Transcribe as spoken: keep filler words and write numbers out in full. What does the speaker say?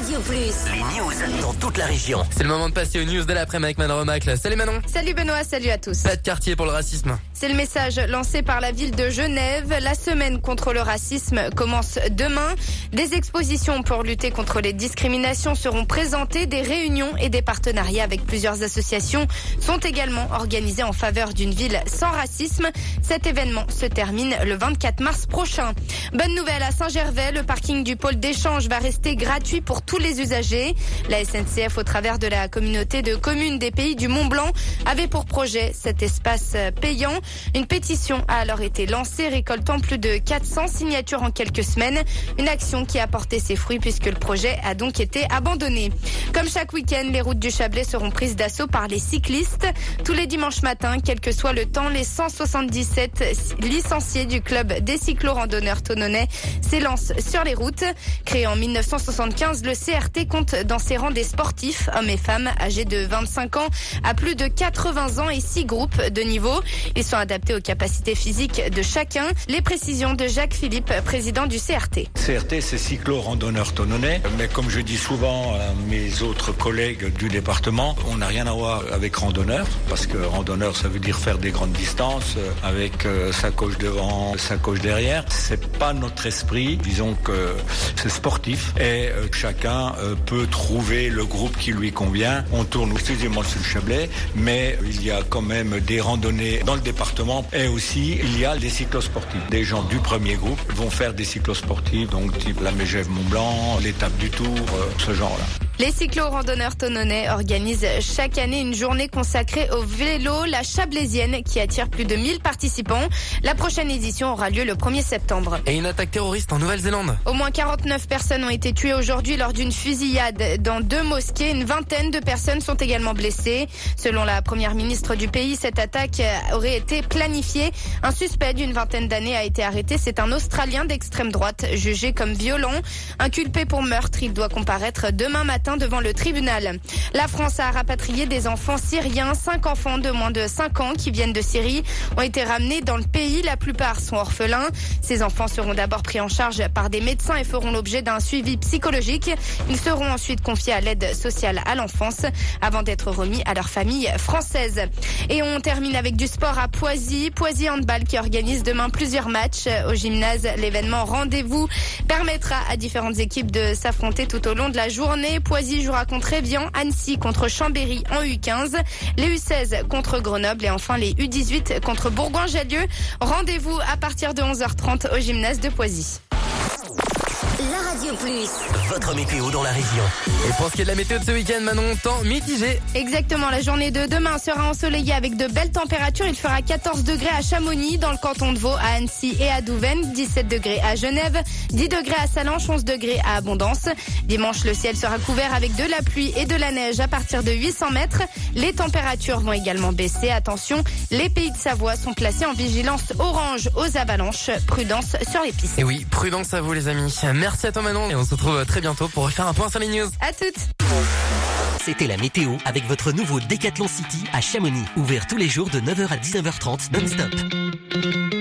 Radio Plus. Les news dans toute la région. C'est le moment de passer aux news de l'après-midi avec Manon Romacle. Salut Manon. Salut Benoît, salut à tous. Pas de quartier pour le racisme. C'est le message lancé par la ville de Genève. La semaine contre le racisme commence demain. Des expositions pour lutter contre les discriminations seront présentées. Des réunions et des partenariats avec plusieurs associations sont également organisés en faveur d'une ville sans racisme. Cet événement se termine le vingt-quatre mars prochain. Bonne nouvelle à Saint-Gervais, le parking du pôle d'échange va rester gratuit pour tous les usagers. La S N C F, au travers de la communauté de communes des Pays du Mont-Blanc, avait pour projet cet espace payant. Une pétition a alors été lancée, récoltant plus de quatre cents signatures en quelques semaines. Une action qui a porté ses fruits puisque le projet a donc été abandonné. Comme chaque week-end, les routes du Chablais seront prises d'assaut par les cyclistes. Tous les dimanches matins, quel que soit le temps, les cent soixante-dix-sept licenciés du club des cyclo-randonneurs tononnais s'élancent sur les routes. Créé en mille neuf cent soixante-quinze, le C R T compte dans ses rangs des sportifs, hommes et femmes, âgés de vingt-cinq ans à plus de quatre-vingts ans et six groupes de niveau. Ils sont adaptés aux capacités physiques de chacun. Les précisions de Jacques Philippe, président du C R T. C R T, c'est cyclo-randonneurs tononnais. Mais comme je dis souvent à mes autres collègues du département, on n'a rien à voir avec randonneur, parce que randonneur, ça veut dire faire des grandes distances avec sa coche devant, sa coche derrière. C'est pas notre esprit. Disons que c'est sportif et chacun peut trouver le groupe qui lui convient. On tourne exclusivement sur le Chablais, mais il y a quand même des randonnées dans le département et aussi il y a des cyclosportifs. Des gens du premier groupe vont faire des cyclosportifs, donc type la Mégève Mont-Blanc, l'étape du Tour, ce genre-là. Les cyclo-randonneurs tononnais organisent chaque année une journée consacrée au vélo, la Chablaisienne, qui attire plus de mille participants. La prochaine édition aura lieu le premier septembre. Et une attaque terroriste en Nouvelle-Zélande. Au moins quarante-neuf personnes ont été tuées aujourd'hui lors d'une fusillade dans deux mosquées. Une vingtaine de personnes sont également blessées. Selon la première ministre du pays, cette attaque aurait été planifiée. Un suspect d'une vingtaine d'années a été arrêté. C'est un Australien d'extrême droite jugé comme violent. Inculpé pour meurtre, il doit comparaître demain matin devant le tribunal. La France a rapatrié des enfants syriens. Cinq enfants de moins de cinq ans qui viennent de Syrie ont été ramenés dans le pays. La plupart sont orphelins. Ces enfants seront d'abord pris en charge par des médecins et feront l'objet d'un suivi psychologique. Ils seront ensuite confiés à l'aide sociale à l'enfance avant d'être remis à leur famille française. Et on termine avec du sport à Poisy. Poisy Handball qui organise demain plusieurs matchs au gymnase. L'événement Rendez-vous permettra à différentes équipes de s'affronter tout au long de la journée. Poisy jouera contre Évian, Annecy contre Chambéry en U quinze, les U seize contre Grenoble et enfin les U dix-huit contre Bourgoin-Jallieu. Rendez-vous à partir de onze heures trente au gymnase de Poisy. La Radio Plus. Votre météo dans la région. Et pour ce qui est de la météo de ce week-end, Manon, temps mitigé. Exactement, la journée de demain sera ensoleillée avec de belles températures. Il fera quatorze degrés à Chamonix, dans le canton de Vaud, à Annecy et à Douvaine, dix-sept degrés à Genève, dix degrés à Sallanches, onze degrés à Abondance. Dimanche, le ciel sera couvert avec de la pluie et de la neige à partir de huit cents mètres. Les températures vont également baisser. Attention, les pays de Savoie sont placés en vigilance orange aux avalanches. Prudence sur les pistes. Et oui, prudence à vous les amis. Merci à toi Manon et on se retrouve très bientôt pour refaire un point sur les news. À toutes. C'était la météo avec votre nouveau Decathlon City à Chamonix. Ouvert tous les jours de neuf heures à dix-neuf heures trente non-stop.